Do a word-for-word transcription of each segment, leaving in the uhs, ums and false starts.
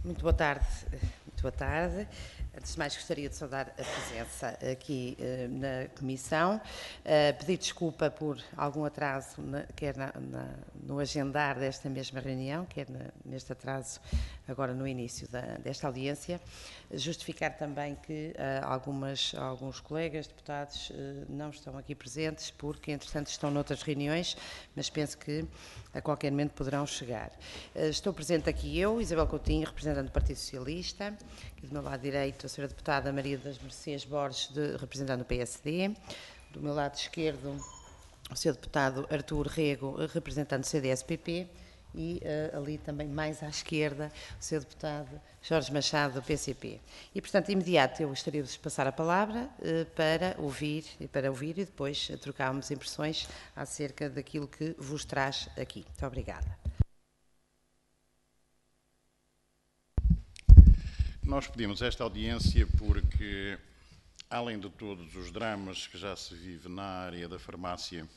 Muito boa tarde. Muito boa tarde. Antes de mais, gostaria de saudar a presença aqui uh, na Comissão. Uh, pedir desculpa por algum atraso, na, quer na, na, no agendar desta mesma reunião, quer na, neste atraso agora no início da, desta audiência. Justificar também que uh, algumas, alguns colegas, deputados, uh, não estão aqui presentes porque, entretanto, estão noutras reuniões, mas penso que a qualquer momento poderão chegar. Uh, estou presente aqui eu, Isabel Coutinho, representante do Partido Socialista, aqui do meu lado direito a senhora deputada Maria das Mercês Borges, de, representando o P S D, do meu lado esquerdo o senhor deputado Artur Rego, representando o C D S P P, e uh, ali também mais à esquerda o senhor deputado Jorge Machado, do P C P. E, portanto, de imediato eu gostaria de vos passar a palavra uh, para ouvir e para ouvir e depois trocarmos impressões acerca daquilo que vos traz aqui. Muito obrigada. Nós pedimos esta audiência porque, além de todos os dramas que já se vive na área da farmácia,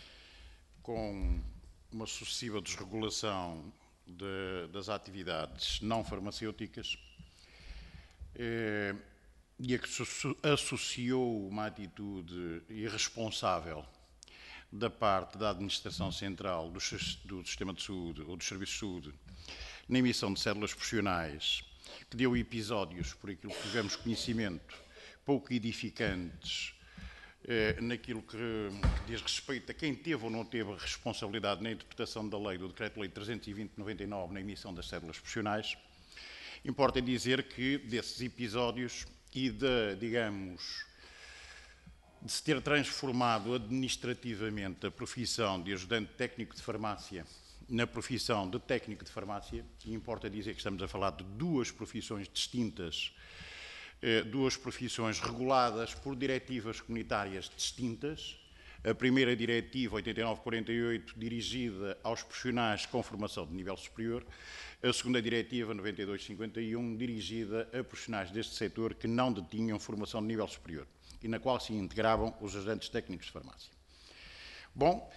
com uma sucessiva desregulação de, das atividades não farmacêuticas, eh, e a que se associou uma atitude irresponsável da parte da Administração Central do, do Sistema de Saúde ou dos Serviços de Saúde na emissão de cédulas profissionais, que deu episódios, por aquilo que tivemos conhecimento, pouco edificantes, eh, naquilo que, que diz respeito a quem teve ou não teve a responsabilidade na interpretação da lei, do Decreto-Lei trezentos e vinte barra noventa e nove, na emissão das cédulas profissionais. Importa dizer que desses episódios e de, digamos, de se ter transformado administrativamente a profissão de ajudante técnico de farmácia na profissão de técnico de farmácia, e importa dizer que estamos a falar de duas profissões distintas, eh, duas profissões reguladas por diretivas comunitárias distintas. A primeira diretiva, oitenta e nove quarenta e oito, dirigida aos profissionais com formação de nível superior. A segunda diretiva, noventa e dois cinquenta e um, dirigida a profissionais deste setor que não detinham formação de nível superior e na qual se integravam os ajudantes técnicos de farmácia. Bom,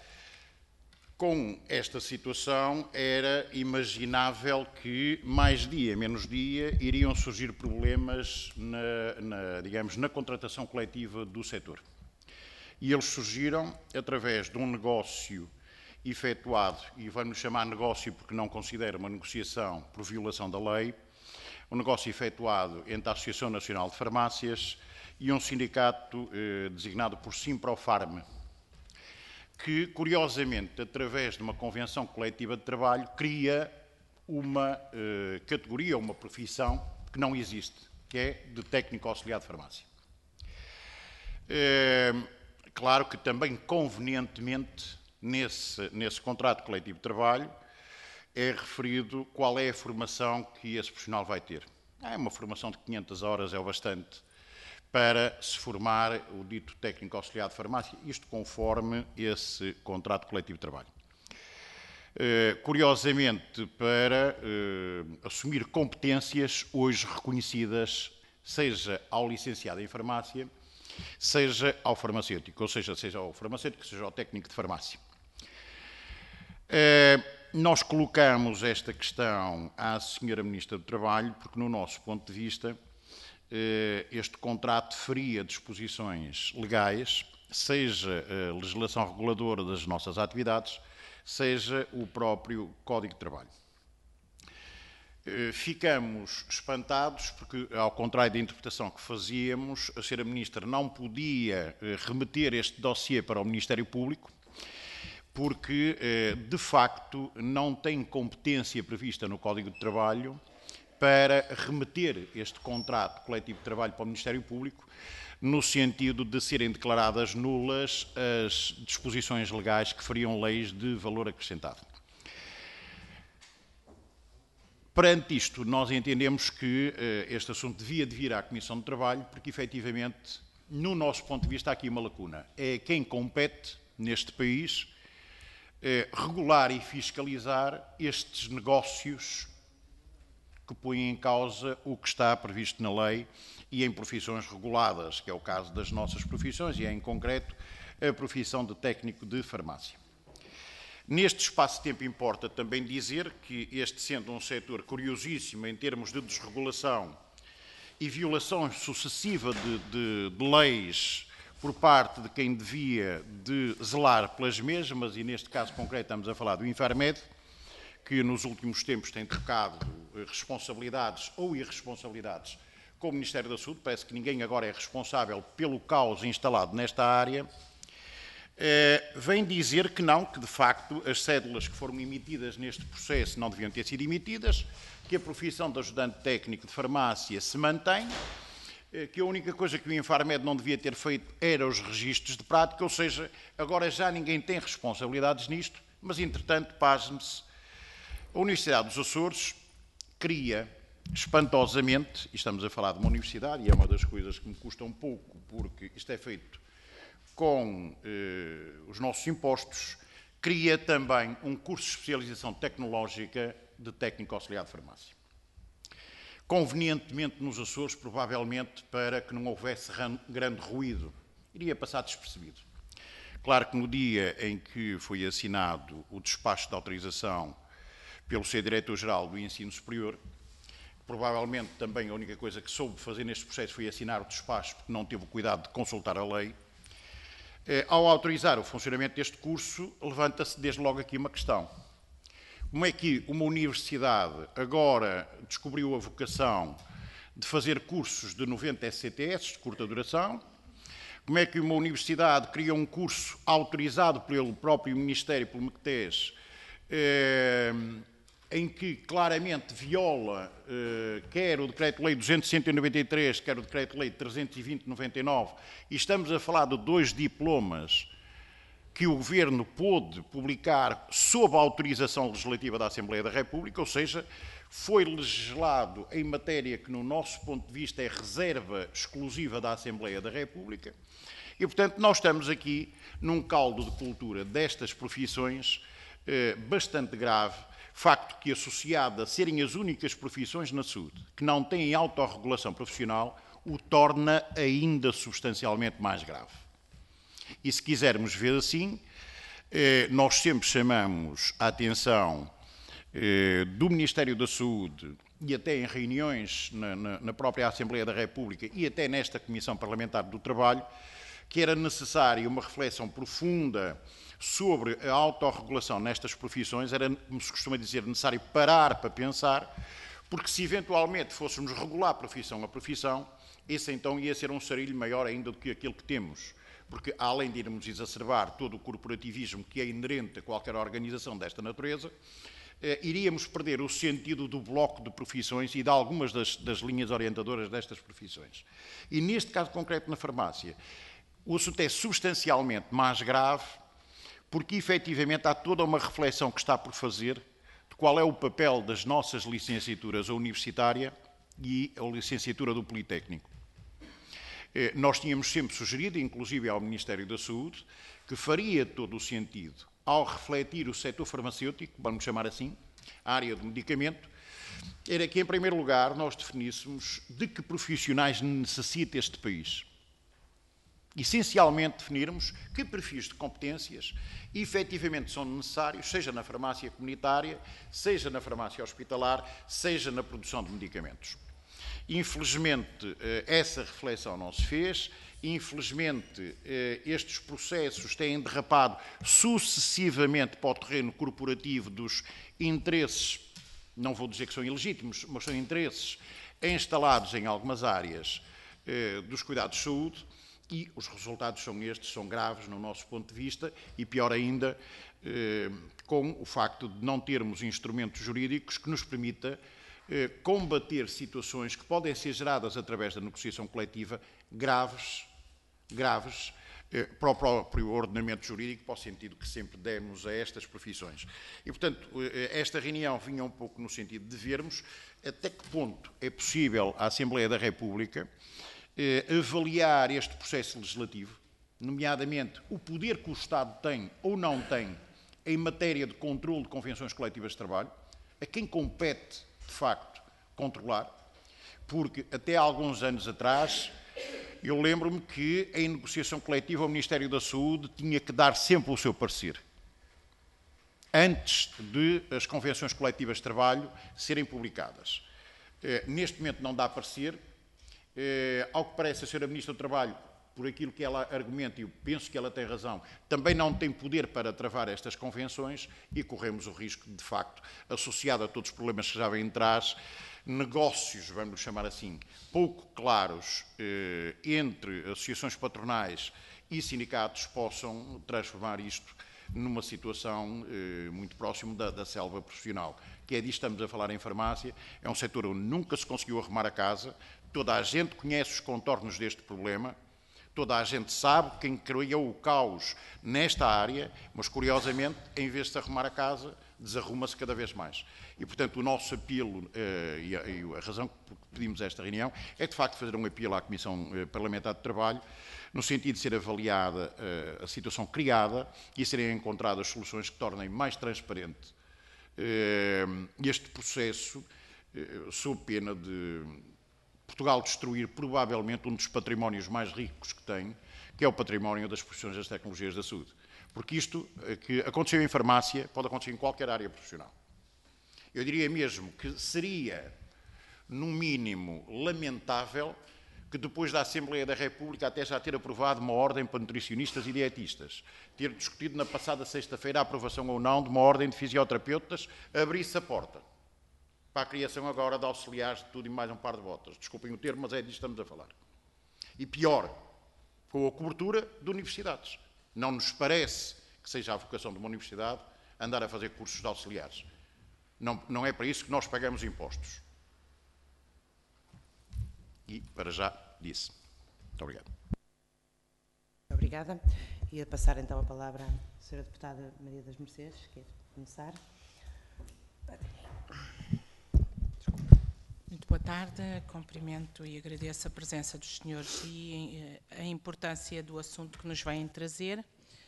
com esta situação, era imaginável que, mais dia, menos dia, iriam surgir problemas na, na, digamos, na contratação coletiva do setor. E eles surgiram através de um negócio efetuado, e vamos chamar negócio porque não considero uma negociação por violação da lei, um negócio efetuado entre a Associação Nacional de Farmácias e um sindicato eh, designado por Simprofarm, que, curiosamente, através de uma convenção coletiva de trabalho, cria uma eh, categoria, uma profissão que não existe, que é de técnico auxiliar de farmácia. Eh, claro que também, convenientemente, nesse, nesse contrato coletivo de trabalho, é referido qual é a formação que esse profissional vai ter. É uma formação de quinhentas horas, é o bastante para se formar o dito técnico auxiliar de farmácia, isto conforme esse contrato coletivo de trabalho. Uh, curiosamente, para uh, assumir competências hoje reconhecidas, seja ao licenciado em farmácia, seja ao farmacêutico, ou seja, seja ao farmacêutico, seja ao técnico de farmácia. Uh, nós colocamos esta questão à senhora Ministra do Trabalho, porque, no nosso ponto de vista, este contrato feria disposições legais, seja a legislação reguladora das nossas atividades, seja o próprio Código de Trabalho. Ficamos espantados porque, ao contrário da interpretação que fazíamos, a senhora Ministra não podia remeter este dossiê para o Ministério Público, porque, de facto, não tem competência prevista no Código de Trabalho para remeter este contrato coletivo de trabalho para o Ministério Público, no sentido de serem declaradas nulas as disposições legais que fariam leis de valor acrescentado. Perante isto, nós entendemos que uh, este assunto devia de vir à Comissão de Trabalho, porque, efetivamente, no nosso ponto de vista, há aqui uma lacuna. É quem compete, neste país, uh, regular e fiscalizar estes negócios que põem em causa o que está previsto na lei e em profissões reguladas, que é o caso das nossas profissões, e é, em concreto, a profissão de técnico de farmácia. Neste espaço de tempo importa também dizer que este sendo um setor curiosíssimo em termos de desregulação e violação sucessiva de, de, de leis por parte de quem devia de zelar pelas mesmas, e neste caso concreto estamos a falar do Infarmed, que nos últimos tempos tem trocado responsabilidades ou irresponsabilidades com o Ministério da Saúde, parece que ninguém agora é responsável pelo caos instalado nesta área, eh, vem dizer que não, que de facto as cédulas que foram emitidas neste processo não deviam ter sido emitidas, que a profissão de ajudante técnico de farmácia se mantém, eh, que a única coisa que o Infarmed não devia ter feito era os registros de prática, ou seja, agora já ninguém tem responsabilidades nisto, mas entretanto, pasme-se, a Universidade dos Açores cria espantosamente, e estamos a falar de uma universidade, e é uma das coisas que me custa um pouco, porque isto é feito com eh, os nossos impostos, cria também um curso de especialização tecnológica de técnico auxiliar de farmácia. Convenientemente nos Açores, provavelmente para que não houvesse grande ruído, iria passar despercebido. Claro que no dia em que foi assinado o despacho de autorização pelo seu Diretor-Geral do Ensino Superior, provavelmente também a única coisa que soube fazer neste processo foi assinar o despacho, porque não teve o cuidado de consultar a lei. Ao autorizar o funcionamento deste curso, levanta-se desde logo aqui uma questão. Como é que uma universidade agora descobriu a vocação de fazer cursos de noventa S C T S, de curta duração? Como é que uma universidade cria um curso autorizado pelo próprio Ministério, pelo MECTES, eh, em que claramente viola eh, quer o Decreto-Lei duzentos e noventa e três, quer o Decreto-Lei trezentos e vinte de noventa e nove, e estamos a falar de dois diplomas que o Governo pôde publicar sob a autorização legislativa da Assembleia da República, ou seja, foi legislado em matéria que, no nosso ponto de vista, é reserva exclusiva da Assembleia da República, e, portanto, nós estamos aqui num caldo de cultura destas profissões eh, bastante grave, facto que, associado a serem as únicas profissões na saúde que não têm autorregulação profissional, o torna ainda substancialmente mais grave. E se quisermos ver assim, nós sempre chamamos a atenção do Ministério da Saúde e até em reuniões na própria Assembleia da República e até nesta Comissão Parlamentar do Trabalho, que era necessária uma reflexão profunda sobre a autorregulação nestas profissões, era, como se costuma dizer, necessário parar para pensar, porque se eventualmente fôssemos regular profissão a profissão, esse então ia ser um sarilho maior ainda do que aquele que temos, porque além de irmos exacerbar todo o corporativismo que é inerente a qualquer organização desta natureza, eh, iríamos perder o sentido do bloco de profissões e de algumas das, das linhas orientadoras destas profissões. E neste caso concreto na farmácia, o assunto é substancialmente mais grave, porque efetivamente há toda uma reflexão que está por fazer de qual é o papel das nossas licenciaturas, a universitária e a licenciatura do Politécnico. Nós tínhamos sempre sugerido, inclusive ao Ministério da Saúde, que faria todo o sentido, ao refletir o setor farmacêutico, vamos chamar assim, a área do medicamento, era que, em primeiro lugar, nós definíssemos de que profissionais necessita este país. Essencialmente definirmos que perfis de competências efetivamente são necessários, seja na farmácia comunitária, seja na farmácia hospitalar, seja na produção de medicamentos. Infelizmente, essa reflexão não se fez, infelizmente, estes processos têm derrapado sucessivamente para o terreno corporativo dos interesses, não vou dizer que são ilegítimos, mas são interesses instalados em algumas áreas dos cuidados de saúde, e os resultados são estes, são graves no nosso ponto de vista, e pior ainda, com o facto de não termos instrumentos jurídicos que nos permita combater situações que podem ser geradas através da negociação coletiva graves, graves para o próprio ordenamento jurídico, para o sentido que sempre demos a estas profissões. E, portanto, esta reunião vinha um pouco no sentido de vermos até que ponto é possível a Assembleia da República avaliar este processo legislativo, nomeadamente o poder que o Estado tem ou não tem em matéria de controle de convenções coletivas de trabalho, a quem compete, de facto, controlar, porque até há alguns anos atrás eu lembro-me que em negociação coletiva o Ministério da Saúde tinha que dar sempre o seu parecer. antes de as convenções coletivas de trabalho serem publicadas. Neste momento não dá parecer. Ao que parece, a senhora Ministra do Trabalho, por aquilo que ela argumenta, e eu penso que ela tem razão, também não tem poder para travar estas convenções e corremos o risco, de facto, associado a todos os problemas que já vêm atrás, negócios, vamos chamar assim, pouco claros eh, entre associações patronais e sindicatos possam transformar isto numa situação eh, muito próximo da, da selva profissional. Que é disto que estamos a falar em farmácia, é um setor onde nunca se conseguiu arrumar a casa, toda a gente conhece os contornos deste problema, toda a gente sabe quem criou o caos nesta área, mas, curiosamente, em vez de se arrumar a casa, desarruma-se cada vez mais. E, portanto, o nosso apelo, eh, e, a, e a razão que pedimos esta reunião, é, de facto, fazer um apelo à Comissão Parlamentar de Trabalho, no sentido de ser avaliada eh, a situação criada e serem encontradas soluções que tornem mais transparente eh, este processo, eh, sob pena de Portugal destruir provavelmente um dos patrimónios mais ricos que tem, que é o património das profissões das tecnologias da saúde. Porque isto que aconteceu em farmácia pode acontecer em qualquer área profissional. Eu diria mesmo que seria, no mínimo, lamentável que depois da Assembleia da República até já ter aprovado uma ordem para nutricionistas e dietistas, ter discutido na passada sexta-feira a aprovação ou não de uma ordem de fisioterapeutas, abrisse a porta para a criação agora de auxiliares de tudo e mais um par de botas. Desculpem o termo, mas é disto que estamos a falar. E pior, com a cobertura de universidades. Não nos parece que seja a vocação de uma universidade andar a fazer cursos de auxiliares. Não, não é para isso que nós pagamos impostos. E, para já, disse. Muito obrigado. Obrigada. Ia passar então a palavra à senhora Deputada Maria das Mercedes, quer começar. Muito boa tarde, cumprimento e agradeço a presença dos senhores e a importância do assunto que nos vêm trazer.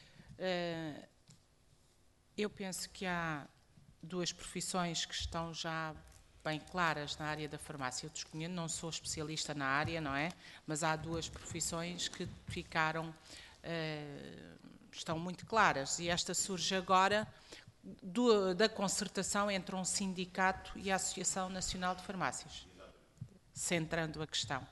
Eu penso que há duas profissões que estão já bem claras na área da farmácia. Eu desconheço, não sou especialista na área, não é? Mas há duas profissões que ficaram, estão muito claras e esta surge agora Do, da concertação entre um sindicato e a Associação Nacional de Farmácias, centrando a questão.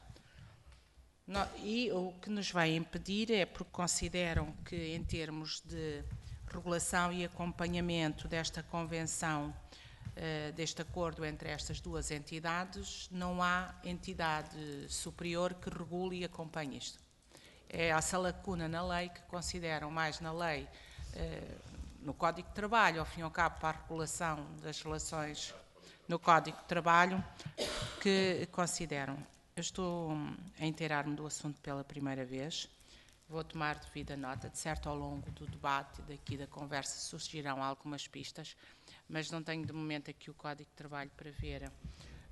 No, e o que nos vai impedir é porque consideram que, em termos de regulação e acompanhamento desta convenção, uh, deste acordo entre estas duas entidades, não há entidade superior que regule e acompanhe isto. É essa lacuna na lei que consideram mais na lei uh, no Código de Trabalho, ao fim e ao cabo, para a regulação das relações no Código de Trabalho, que consideram. Eu estou a inteirar-me do assunto pela primeira vez, vou tomar devida nota, de certo, ao longo do debate daqui da conversa surgirão algumas pistas, mas não tenho de momento aqui o Código de Trabalho para ver uh,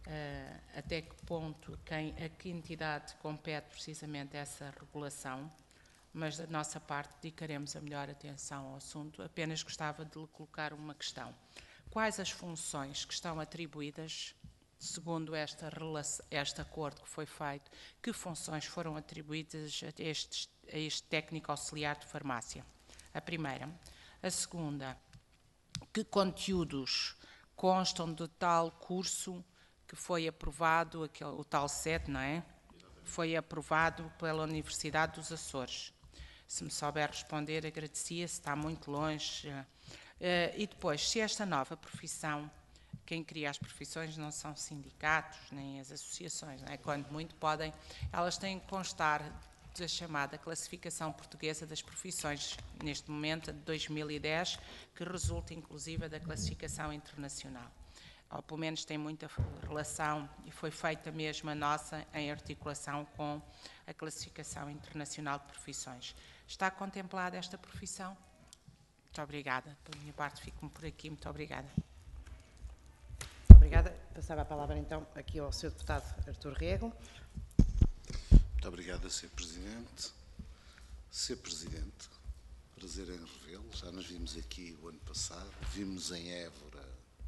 até que ponto, quem, a que entidade compete precisamente essa regulação, mas da nossa parte dedicaremos a melhor atenção ao assunto. Apenas gostava de lhe colocar uma questão. Quais as funções que estão atribuídas, segundo esta relação, este acordo que foi feito, que funções foram atribuídas a este, a este técnico auxiliar de farmácia? A primeira. A segunda, que conteúdos constam do tal curso que foi aprovado, aquele, o tal S E T, não é? Foi aprovado pela Universidade dos Açores. Se me souber responder, agradecia, se está muito longe. Uh, e depois, se esta nova profissão, quem cria as profissões não são sindicatos, nem as associações, não é? Quando muito podem, elas têm que constar da chamada classificação portuguesa das profissões, neste momento, de dois mil e dez, que resulta, inclusive, da classificação internacional. Ou, pelo menos, tem muita relação, e foi feita mesmo a nossa em articulação com a classificação internacional de profissões. Está contemplada esta profissão? Muito obrigada. Pela minha parte, fico-me por aqui. Muito obrigada. Obrigada. Passava a palavra, então, aqui ao senhor Deputado Artur Rego. Muito obrigado, senhor Presidente. senhor Presidente, prazer em revê-lo. Já nos vimos aqui o ano passado. Vimos em Évora,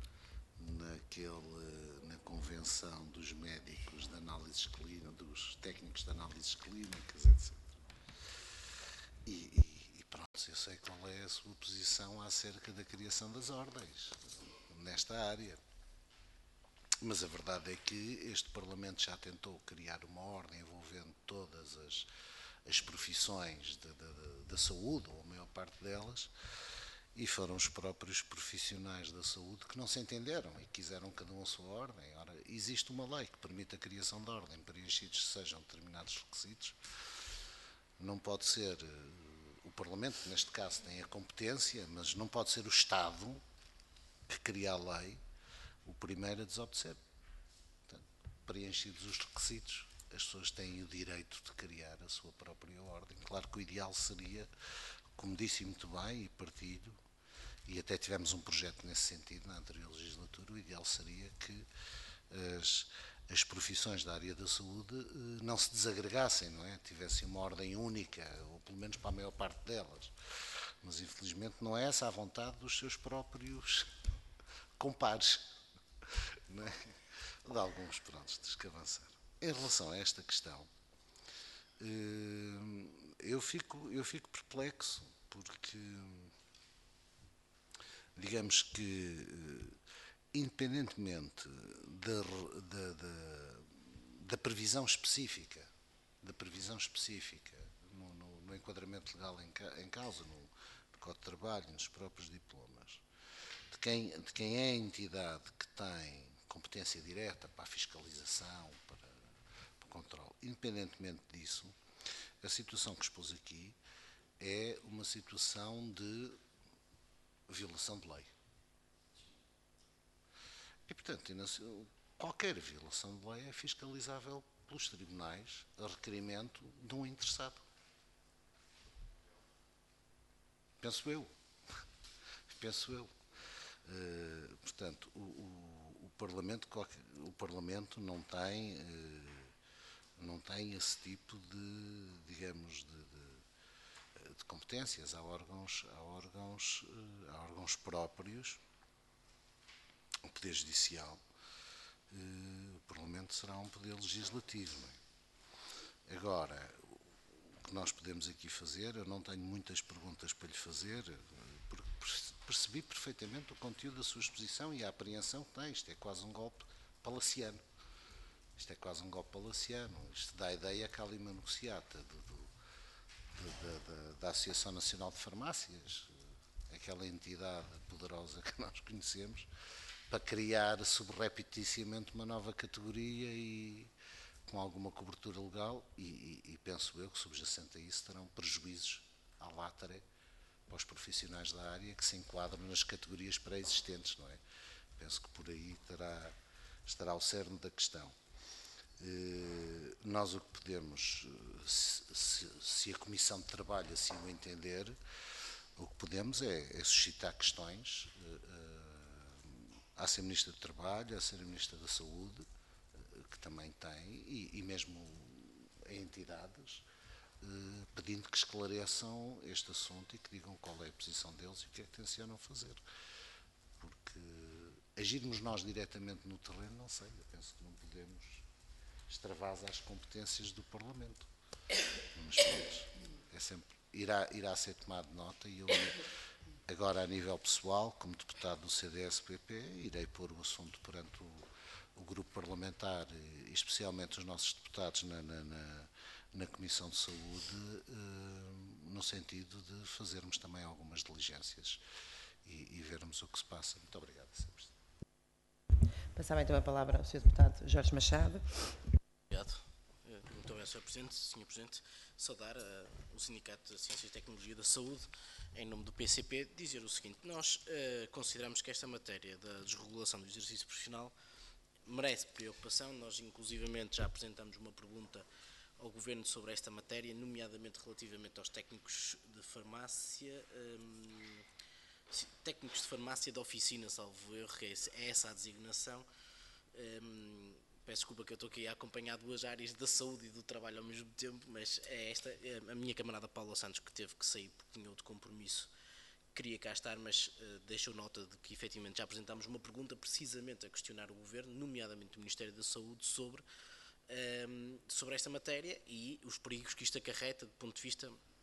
naquele, na convenção dos médicos de análises clínicas, dos técnicos de análises clínicas, etcétera. E, e, e pronto, eu sei qual é a sua posição acerca da criação das ordens nesta área. Mas a verdade é que este Parlamento já tentou criar uma ordem envolvendo todas as, as profissões de, de, de, da saúde, ou a maior parte delas, e foram os próprios profissionais da saúde que não se entenderam e quiseram cada um a sua ordem. Ora, existe uma lei que permite a criação de ordem, preenchidos sejam determinados requisitos. Não pode ser o Parlamento, que neste caso tem a competência, mas não pode ser o Estado que cria a lei o primeiro a desobedecer. Portanto, preenchidos os requisitos, as pessoas têm o direito de criar a sua própria ordem. Claro que o ideal seria, como disse muito bem, e partilho, e até tivemos um projeto nesse sentido na anterior legislatura, o ideal seria que as, as profissões da área da saúde não se desagregassem, não é? Tivessem uma ordem única, ou pelo menos para a maior parte delas. Mas infelizmente não é essa a vontade dos seus próprios compares, não é? De alguns, prontos, dos que avançaram. Em relação a esta questão, eu fico, eu fico perplexo, porque, digamos que, independentemente da, da, da, da previsão específica, da previsão específica no, no, no enquadramento legal em, em causa, no, no Código de Trabalho, nos próprios diplomas, de quem, de quem é a entidade que tem competência direta para a fiscalização, para, para o controle. Independentemente disso, a situação que expus aqui é uma situação de violação de lei. E, portanto, qualquer violação de lei é fiscalizável pelos tribunais a requerimento de um interessado. Penso eu. Penso eu. Uh, portanto, o, o, o, Parlamento, o Parlamento não tem, uh, não tem esse tipo de, digamos, de, de, de competências. Há órgãos, há órgãos, uh, há órgãos próprios, o Poder Judicial, uh, o Parlamento será um poder legislativo. Não é? Agora, o que nós podemos aqui fazer, eu não tenho muitas perguntas para lhe fazer, porque percebi perfeitamente o conteúdo da sua exposição e a apreensão que tem. Isto é quase um golpe palaciano. Isto é quase um golpe palaciano. Isto dá a ideia que há ali uma negociata de, de, de, de, da Associação Nacional de Farmácias, aquela entidade poderosa que nós conhecemos, para criar subrepeticiamente uma nova categoria e com alguma cobertura legal e, e, e penso eu que subjacente a isso terão prejuízos à látare para os profissionais da área que se enquadram nas categorias pré-existentes, não é? Penso que por aí terá, estará o cerne da questão. Eh, nós o que podemos, se, se, se a Comissão de Trabalho assim o entender, o que podemos é, é suscitar questões eh, à Sra Ministra do Trabalho, à Sra Ministra da Saúde, eh, que também tem, e, e mesmo a entidades, Uh, pedindo que esclareçam este assunto e que digam qual é a posição deles e o que é que tencionam fazer. Porque agirmos nós diretamente no terreno, não sei, eu penso que não podemos extravasar as competências do Parlamento. Mas pronto, é sempre, irá, irá ser tomado nota e eu, agora a nível pessoal, como deputado do C D S P P, irei pôr o assunto perante o, o grupo parlamentar e especialmente os nossos deputados na, na, na na Comissão de Saúde, no sentido de fazermos também algumas diligências e, e vermos o que se passa. Muito obrigado, senhor Presidente. Passava então a palavra ao senhor Deputado Jorge Machado. Obrigado. Muito obrigado, senhor Presidente. senhor Presidente, saudar uh, o Sindicato de Ciência e Tecnologia da Saúde, em nome do P C P, dizer o seguinte: nós uh, consideramos que esta matéria da desregulação do exercício profissional merece preocupação. Nós, inclusivamente, já apresentamos uma pergunta ao Governo sobre esta matéria, nomeadamente relativamente aos técnicos de farmácia, um, técnicos de farmácia de oficina, salvo erro, é essa a designação. Um, peço desculpa que eu estou aqui a acompanhar duas áreas da saúde e do trabalho ao mesmo tempo, mas é esta, é a minha camarada Paula Santos, que teve que sair porque tinha outro compromisso, queria cá estar, mas uh, deixou nota de que efetivamente já apresentámos uma pergunta precisamente a questionar o Governo, nomeadamente o Ministério da Saúde, sobre sobre esta matéria e os perigos que isto acarreta do ponto de vista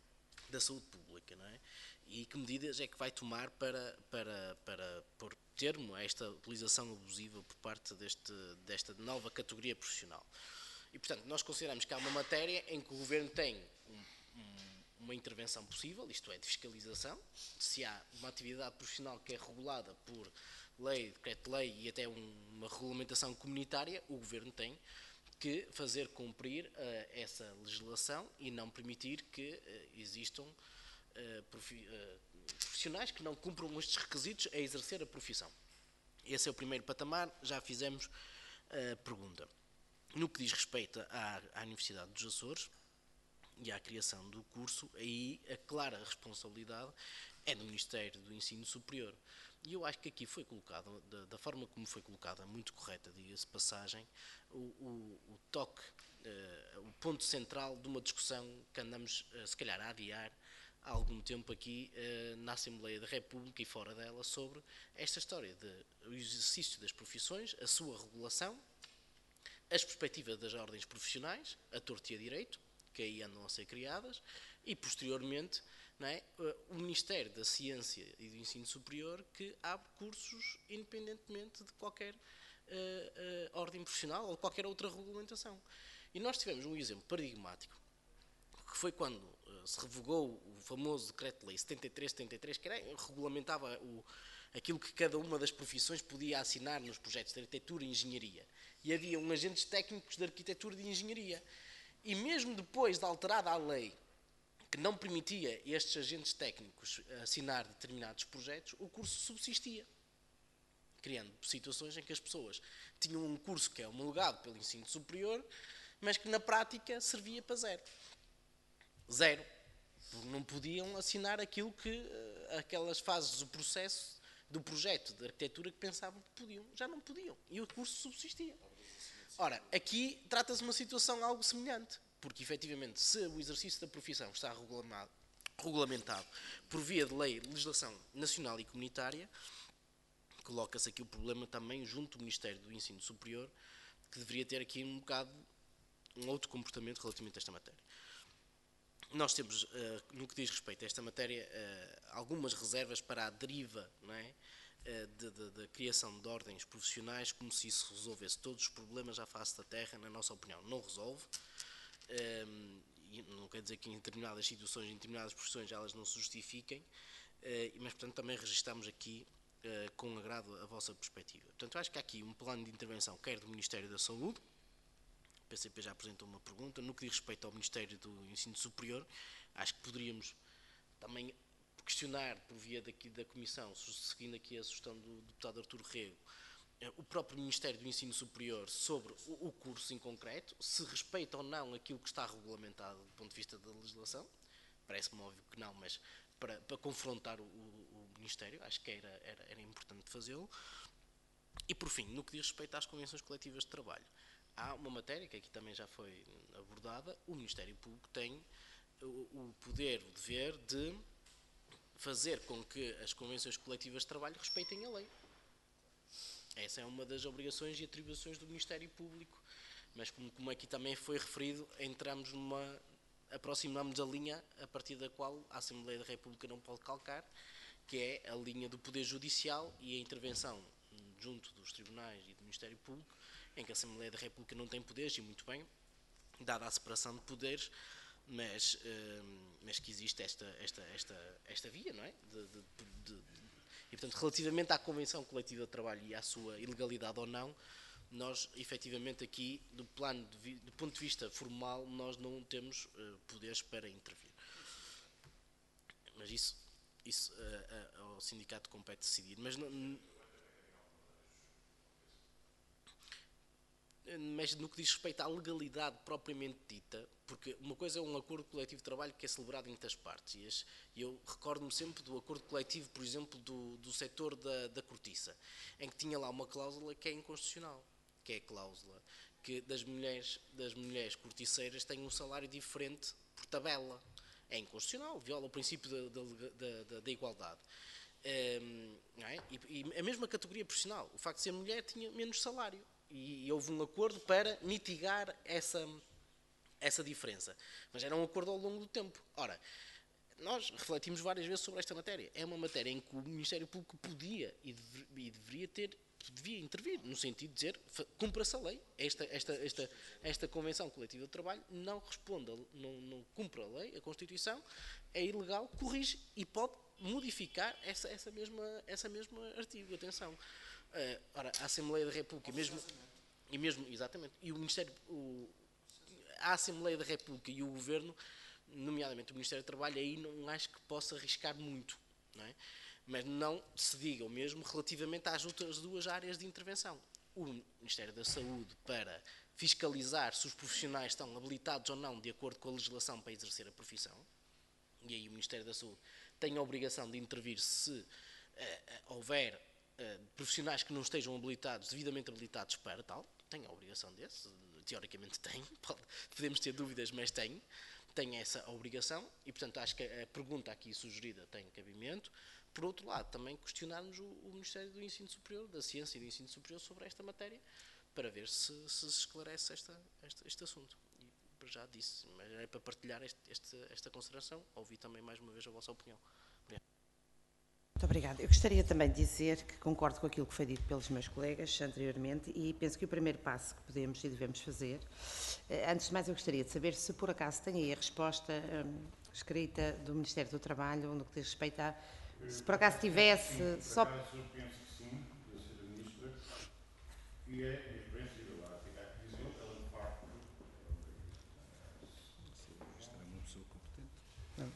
da saúde pública, não é? E que medidas é que vai tomar para, para, para pôr termo a esta utilização abusiva por parte deste, desta nova categoria profissional. E, portanto, nós consideramos que há uma matéria em que o Governo tem um, um, uma intervenção possível, isto é, de fiscalização. Se há uma atividade profissional que é regulada por lei, decreto-lei e até um, uma regulamentação comunitária, o Governo tem que fazer cumprir uh, essa legislação e não permitir que uh, existam uh, profi uh, profissionais que não cumpram estes requisitos a exercer a profissão. Esse é o primeiro patamar, já fizemos a pergunta. No que diz respeito à, à Universidade dos Açores e à criação do curso, aí a clara responsabilidade é do Ministério do Ensino Superior. E eu acho que aqui foi colocado, da, da forma como foi colocada, muito correta, diga-se passagem, o, o, o toque, uh, o ponto central de uma discussão que andamos, uh, se calhar, a adiar há algum tempo aqui uh, na Assembleia da República e fora dela sobre esta história do exercício das profissões, a sua regulação, as perspectivas das ordens profissionais, a torto e a direito, que aí andam a ser criadas, e posteriormente, não é, o Ministério da Ciência e do Ensino Superior, que abre cursos independentemente de qualquer uh, uh, ordem profissional ou de qualquer outra regulamentação. E nós tivemos um exemplo paradigmático, que foi quando uh, se revogou o famoso Decreto-Lei setenta e três setenta e três, que era, regulamentava o, aquilo que cada uma das profissões podia assinar nos projetos de arquitetura e engenharia. E havia um agentes técnicos de arquitetura e de engenharia. E mesmo depois de alterada a lei, que não permitia estes agentes técnicos assinar determinados projetos, o curso subsistia, criando situações em que as pessoas tinham um curso que é homologado pelo ensino superior, mas que na prática servia para zero. Zero. Porque não podiam assinar aquilo que, aquelas fases do processo, do projeto de arquitetura que pensavam que podiam. Já não podiam. E o curso subsistia. Ora, aqui trata-se de uma situação algo semelhante, porque efetivamente se o exercício da profissão está regulamentado por via de lei, legislação nacional e comunitária, coloca-se aqui o problema também junto do Ministério do Ensino Superior, que deveria ter aqui um bocado um outro comportamento relativamente a esta matéria. Nós temos, no que diz respeito a esta matéria, algumas reservas para a deriva, não é? Da criação de ordens profissionais, como se isso resolvesse todos os problemas à face da terra. Na nossa opinião, não resolve. Um, e não quer dizer que em determinadas situações, em determinadas profissões, elas não se justifiquem, uh, mas, portanto, também registamos aqui uh, com agrado a vossa perspectiva. Portanto, eu acho que há aqui um plano de intervenção, quer do Ministério da Saúde, o P C P já apresentou uma pergunta, no que diz respeito ao Ministério do Ensino Superior, acho que poderíamos também questionar, por via daqui da Comissão, seguindo aqui a sugestão do deputado Artur Rego, o próprio Ministério do Ensino Superior sobre o curso em concreto, se respeita ou não aquilo que está regulamentado do ponto de vista da legislação. Parece-me óbvio que não, mas para, para confrontar o, o, o Ministério, acho que era, era, era importante fazê-lo. E, por fim, no que diz respeito às convenções coletivas de trabalho, há uma matéria que aqui também já foi abordada. O Ministério Público tem o, o poder, o dever de fazer com que as convenções coletivas de trabalho respeitem a lei. Essa é uma das obrigações e atribuições do Ministério Público, mas como, como aqui também foi referido, entramos numa, aproximamos da linha a partir da qual a Assembleia da República não pode calcar, que é a linha do Poder Judicial e a intervenção junto dos tribunais e do Ministério Público, em que a Assembleia da República não tem poderes, e muito bem, dada a separação de poderes, mas, hum, mas que existe esta, esta, esta, esta via, não é? De, de, de, E, portanto, relativamente à Convenção Coletiva de Trabalho e à sua ilegalidade ou não, nós, efetivamente, aqui, do, plano de, do ponto de vista formal, nós não temos uh, poderes para intervir. Mas isso, isso uh, uh, ao sindicato compete decidir. Mas, não, mas no que diz respeito à legalidade propriamente dita, porque uma coisa é um acordo coletivo de trabalho que é celebrado entre as partes, e eu recordo-me sempre do acordo coletivo, por exemplo, do, do setor da, da cortiça, em que tinha lá uma cláusula que é inconstitucional, que é a cláusula que das mulheres, das mulheres corticeiras têm um salário diferente por tabela. É inconstitucional, viola o princípio da, da, da, da igualdade. Um, não é? e, e a mesma categoria profissional, o facto de ser mulher tinha menos salário. E, e houve um acordo para mitigar essa, essa diferença. Mas era um acordo ao longo do tempo. Ora, nós refletimos várias vezes sobre esta matéria. É uma matéria em que o Ministério Público podia e, deve, e deveria ter, devia intervir, no sentido de dizer, cumpra-se a lei. Esta, esta, esta, esta Convenção Coletiva de Trabalho não responde, não, não cumpre a lei, a Constituição, é ilegal, corrige e pode modificar essa, essa, mesma, essa mesma artigo. Atenção. Uh, ora, a Assembleia da República, mesmo, e mesmo, exatamente, e o Ministério, o, a Assembleia da República e o Governo, nomeadamente o Ministério do Trabalho, aí não acho que possa arriscar muito, não é? Mas não se diga o mesmo relativamente às outras duas áreas de intervenção. O Ministério da Saúde para fiscalizar se os profissionais estão habilitados ou não de acordo com a legislação para exercer a profissão, e aí o Ministério da Saúde tem a obrigação de intervir se uh, uh, houver uh, profissionais que não estejam habilitados, devidamente habilitados para tal, tem a obrigação desse, teoricamente tem, pode, podemos ter dúvidas, mas tem, tem essa obrigação, e portanto acho que a pergunta aqui sugerida tem cabimento. Por outro lado, também questionarmos o, o Ministério do Ensino Superior, da Ciência e do Ensino Superior sobre esta matéria, para ver se se esclarece esta, este, este assunto. E já disse, mas é para partilhar este, este, esta consideração, ouvi também mais uma vez a vossa opinião. Obrigado. Muito obrigada. Eu gostaria também de dizer que concordo com aquilo que foi dito pelos meus colegas anteriormente e penso que o primeiro passo que podemos e devemos fazer, antes de mais eu gostaria de saber se por acaso tem aí a resposta hum, escrita do Ministério do Trabalho no que diz respeito a, se por acaso tivesse sim, só... Por acaso eu penso que sim, da senhora Ministra, e é repreensível, agora fica aqui dizer, ela de facto... Isto é uma pessoa competente. Não.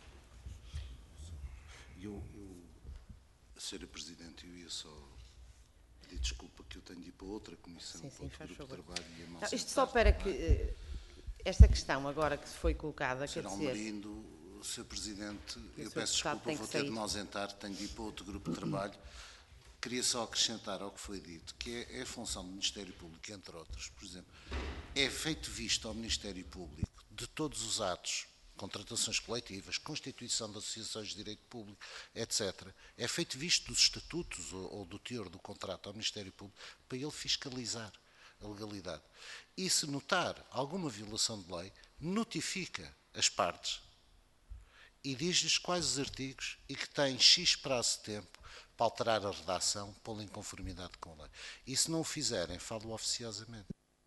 Eu, eu, senhora Presidente, eu ia só pedir desculpa que eu tenho de ir para outra comissão, Sim, para sim, outro faz grupo de favor. trabalho e é mal Não, isto sentar, só para não que é? esta questão agora que foi colocada, quer senhor dizer... Almerindo, senhor Presidente, eu senhor peço deputado desculpa, tem que vou ter de sair. me ausentar, tenho de ir para outro grupo de trabalho. Queria só acrescentar ao que foi dito, que é, é a função do Ministério Público, entre outros, por exemplo, é feito visto ao Ministério Público de todos os atos, contratações coletivas, constituição de associações de direito público, etcétera, é feito visto dos estatutos ou, ou do teor do contrato ao Ministério Público para ele fiscalizar a legalidade. E se notar alguma violação de lei, notifica as partes e diz-lhes quais os artigos e que tem X prazo de tempo para alterar a redação, pô-la em conformidade com a lei. E se não o fizerem, falo oficiosamente.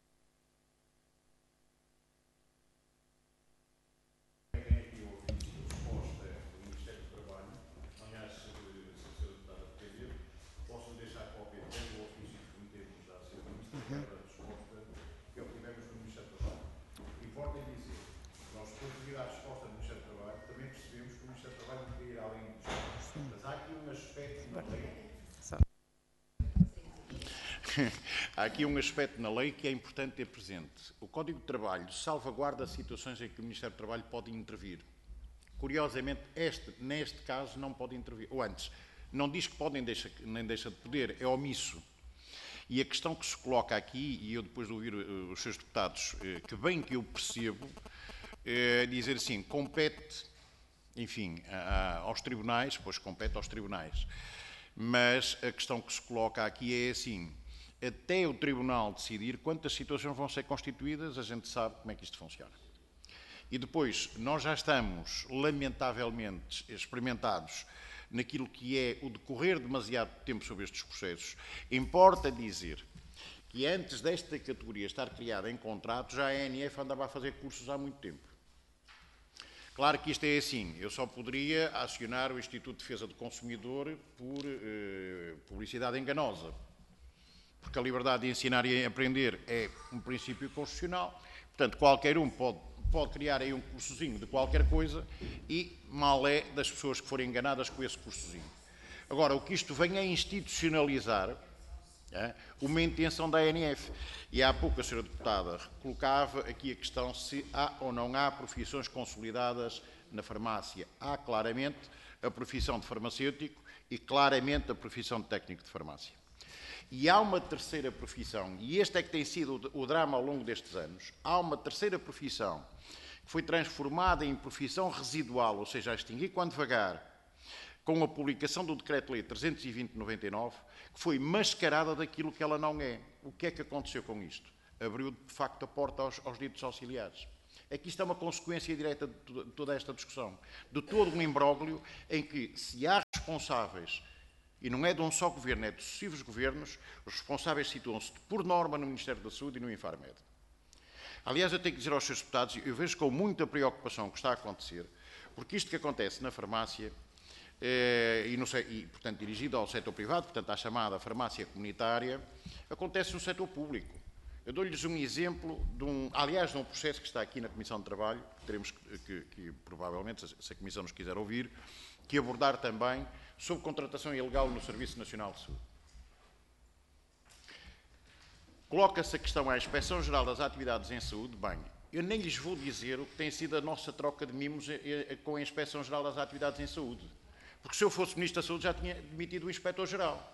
Há aqui um aspecto na lei que é importante ter presente. O Código de Trabalho salvaguarda situações em que o Ministério do Trabalho pode intervir. Curiosamente, este, neste caso, não pode intervir. Ou antes, não diz que pode nem deixa, nem deixa de poder, é omisso. E a questão que se coloca aqui, e eu depois de ouvir uh, os seus deputados, uh, que bem que eu percebo, é dizer assim, compete, enfim, a, a, aos tribunais, pois compete aos tribunais. Mas a questão que se coloca aqui é assim, até o Tribunal decidir quantas situações vão ser constituídas, a gente sabe como é que isto funciona. E depois, nós já estamos, lamentavelmente, experimentados naquilo que é o decorrer demasiado tempo sobre estes processos. Importa dizer que antes desta categoria estar criada em contrato, já a A N F andava a fazer cursos há muito tempo. Claro que isto é assim, eu só poderia acionar o Instituto de Defesa do Consumidor por eh, publicidade enganosa, porque a liberdade de ensinar e aprender é um princípio constitucional, portanto qualquer um pode, pode criar aí um cursozinho de qualquer coisa e mal é das pessoas que forem enganadas com esse cursozinho. Agora, o que isto vem a institucionalizar é uma intenção da A N F. E há pouco a senhora deputada colocava aqui a questão se há ou não há profissões consolidadas na farmácia. Há claramente a profissão de farmacêutico e claramente a profissão de técnico de farmácia. E há uma terceira profissão, e este é que tem sido o drama ao longo destes anos, há uma terceira profissão que foi transformada em profissão residual, ou seja, a extinguir quando devagar, com a publicação do Decreto-Lei trezentos e vinte barra noventa e nove, que foi mascarada daquilo que ela não é. O que é que aconteceu com isto? Abriu, de facto, a porta aos, aos ditos auxiliares. É que isto é uma consequência direta de toda esta discussão, de todo um imbróglio em que, se há responsáveis, e não é de um só governo, é de sucessivos governos, os responsáveis situam-se por norma no Ministério da Saúde e no Infarmed. Aliás, eu tenho que dizer aos senhores deputados, eu vejo com muita preocupação o que está a acontecer, porque isto que acontece na farmácia, eh, e, no, e, portanto, dirigido ao setor privado, portanto, à chamada farmácia comunitária, acontece no setor público. Eu dou-lhes um exemplo, de um, aliás, de um processo que está aqui na Comissão de Trabalho, que teremos que, que, que provavelmente, se a Comissão nos quiser ouvir, que abordar também sobre contratação ilegal no Serviço Nacional de Saúde. Coloca-se a questão à Inspeção-Geral das Atividades em Saúde. Bem, eu nem lhes vou dizer o que tem sido a nossa troca de mimos com a Inspeção-Geral das Atividades em Saúde. Porque se eu fosse Ministro da Saúde já tinha demitido o Inspetor-Geral.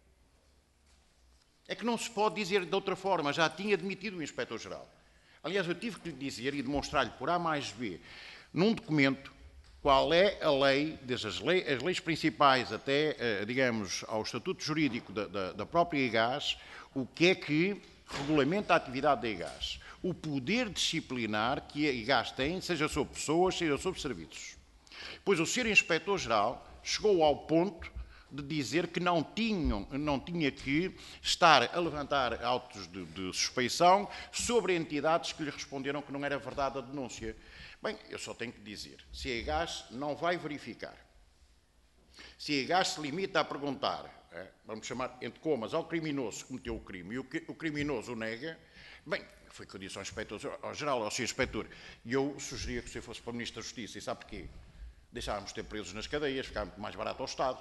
É que não se pode dizer de outra forma, já tinha demitido o Inspetor-Geral. Aliás, eu tive que lhe dizer e demonstrar-lhe por A mais B, num documento, qual é a lei, desde as leis, as leis principais até, digamos, ao estatuto jurídico da, da, da própria I G A S, o que é que regulamenta a atividade da I G A S. O poder disciplinar que a I G A S tem, seja sobre pessoas, seja sobre serviços. Pois o senhor Inspetor-Geral chegou ao ponto de dizer que não, tinham, não tinha que estar a levantar autos de, de suspeição sobre entidades que lhe responderam que não era verdade a denúncia. Bem, eu só tenho que dizer, se a I G A S não vai verificar, se a I G A S se limita a perguntar, é, vamos chamar entre comas, ao criminoso que cometeu o crime e o, o criminoso o nega, bem, foi o que eu disse ao Inspetor, ao Geral, ao senhor Inspetor, e eu sugeria que o senhor fosse para o Ministro da Justiça, e sabe porquê? Deixávamos de ter presos nas cadeias, ficava muito mais barato ao Estado.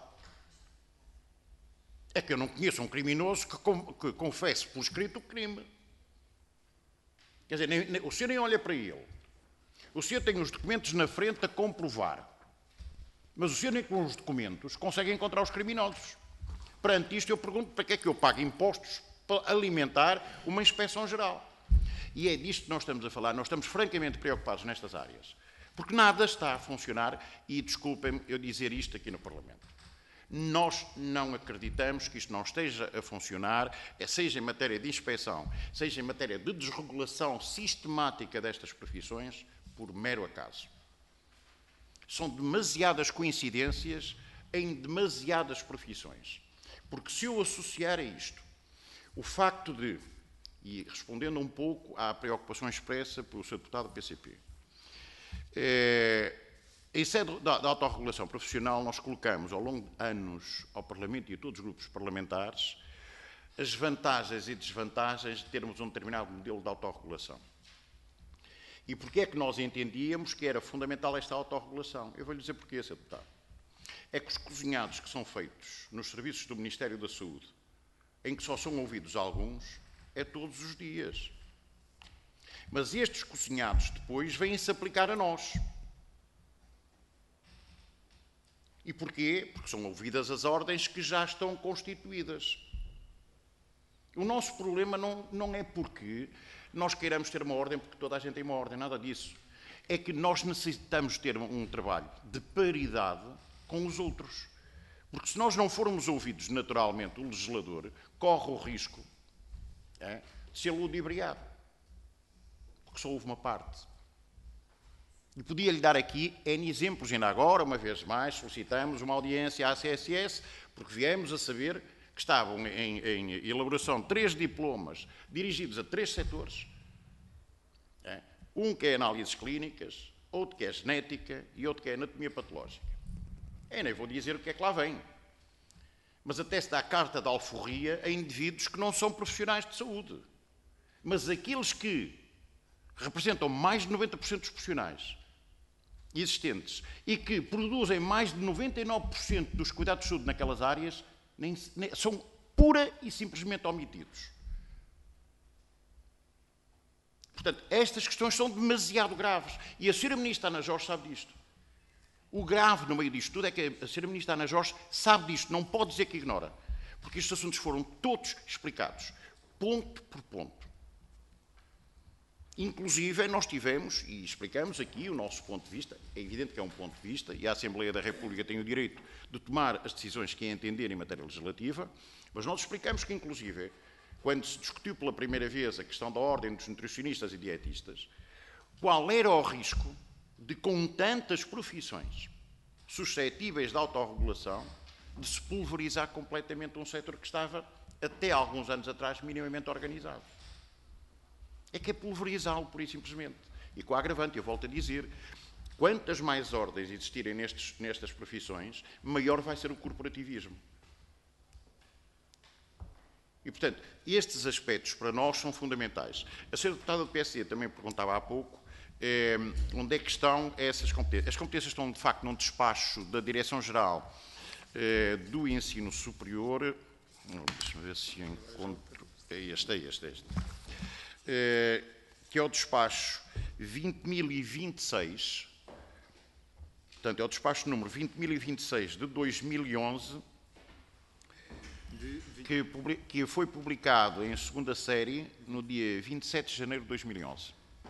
É que eu não conheço um criminoso que, com, que confesse por escrito o crime. Quer dizer, nem, nem, o senhor nem olha para ele. O senhor tem os documentos na frente a comprovar. Mas o senhor nem com os documentos consegue encontrar os criminosos. Perante isto, eu pergunto para que é que eu pago impostos para alimentar uma inspeção-geral. E é disto que nós estamos a falar. Nós estamos francamente preocupados nestas áreas. Porque nada está a funcionar, e desculpem-me eu dizer isto aqui no Parlamento. Nós não acreditamos que isto não esteja a funcionar, seja em matéria de inspeção, seja em matéria de desregulação sistemática destas profissões, por mero acaso. São demasiadas coincidências em demasiadas profissões. Porque se eu associar a isto o facto de, e respondendo um pouco à preocupação expressa pelo senhor deputado do P C P, é, em sede da, da autorregulação profissional, nós colocamos ao longo de anos ao Parlamento e a todos os grupos parlamentares as vantagens e desvantagens de termos um determinado modelo de autorregulação. E porquê é que nós entendíamos que era fundamental esta autorregulação? Eu vou-lhe dizer porquê, senhor Deputado. É que os cozinhados que são feitos nos serviços do Ministério da Saúde, em que só são ouvidos alguns, é todos os dias. Mas estes cozinhados depois vêm-se aplicar a nós. E porquê? Porque são ouvidas as ordens que já estão constituídas. O nosso problema não, não é porque nós queiramos ter uma ordem, porque toda a gente tem uma ordem, nada disso. É que nós necessitamos ter um trabalho de paridade com os outros. Porque se nós não formos ouvidos naturalmente, o legislador corre o risco é, de ser ludibriado. Porque só houve uma parte. E podia-lhe dar aqui N exemplos, ainda agora, uma vez mais, solicitamos uma audiência à C S S, porque viemos a saber que estavam em, em elaboração três diplomas dirigidos a três setores. É? Um que é análises clínicas, outro que é genética e outro que é anatomia patológica. Eu nem vou dizer o que é que lá vem. Mas até se dá carta de alforria a indivíduos que não são profissionais de saúde. Mas aqueles que representam mais de noventa por cento dos profissionais existentes e que produzem mais de noventa e nove por cento dos cuidados de saúde naquelas áreas, nem, nem, são pura e simplesmente omitidos. Portanto, estas questões são demasiado graves. E a senhora Ministra Ana Jorge sabe disto. O grave no meio disto tudo é que a senhora Ministra Ana Jorge sabe disto, não pode dizer que ignora. Porque estes assuntos foram todos explicados, ponto por ponto. Inclusive, nós tivemos, e explicamos aqui o nosso ponto de vista, é evidente que é um ponto de vista, e a Assembleia da República tem o direito de tomar as decisões que entender em matéria legislativa, mas nós explicamos que, inclusive, quando se discutiu pela primeira vez a questão da ordem dos nutricionistas e dietistas, qual era o risco de, com tantas profissões suscetíveis de autorregulação, de se pulverizar completamente um setor que estava, até alguns anos atrás, minimamente organizado. É que é pulverizá-lo, pura e simplesmente. E com a agravante, eu volto a dizer, quantas mais ordens existirem nestes, nestas profissões, maior vai ser o corporativismo. E, portanto, estes aspectos para nós são fundamentais. A senhora deputada do P S D também perguntava há pouco eh, onde é que estão essas competências. As competências estão, de facto, num despacho da Direção-Geral eh, do Ensino Superior. Deixa-me ver se encontro. É este, é este, é este. Eh, que é o despacho vinte mil e vinte e seis. Portanto, é o despacho número vinte mil e vinte e seis de dois mil e onze. Que, que foi publicado em segunda série no dia vinte e sete de janeiro de dois mil e onze.